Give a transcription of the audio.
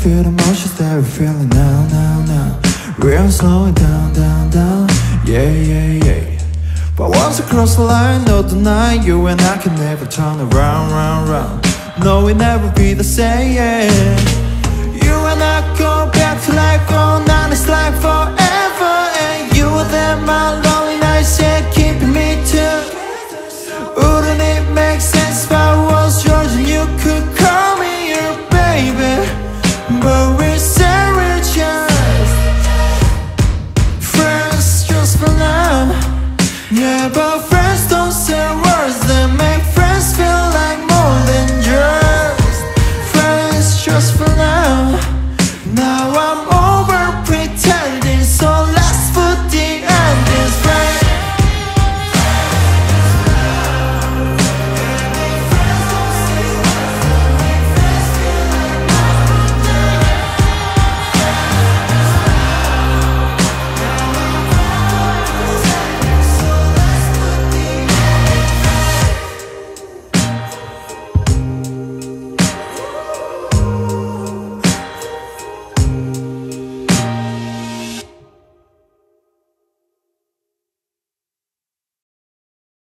feel the emotions that we're feeling now. We're slowing down, yeah. But once I cross the line, no denying you and I can never turn around. No, we'll never be the same, yeah. You and I go back to like all night, it's like forever. And you were there, my lonely nights, yeah, keeping me too. Wouldn't it make sense if I was yours and you could call me your baby? But we're just friends just for now. Yeah, but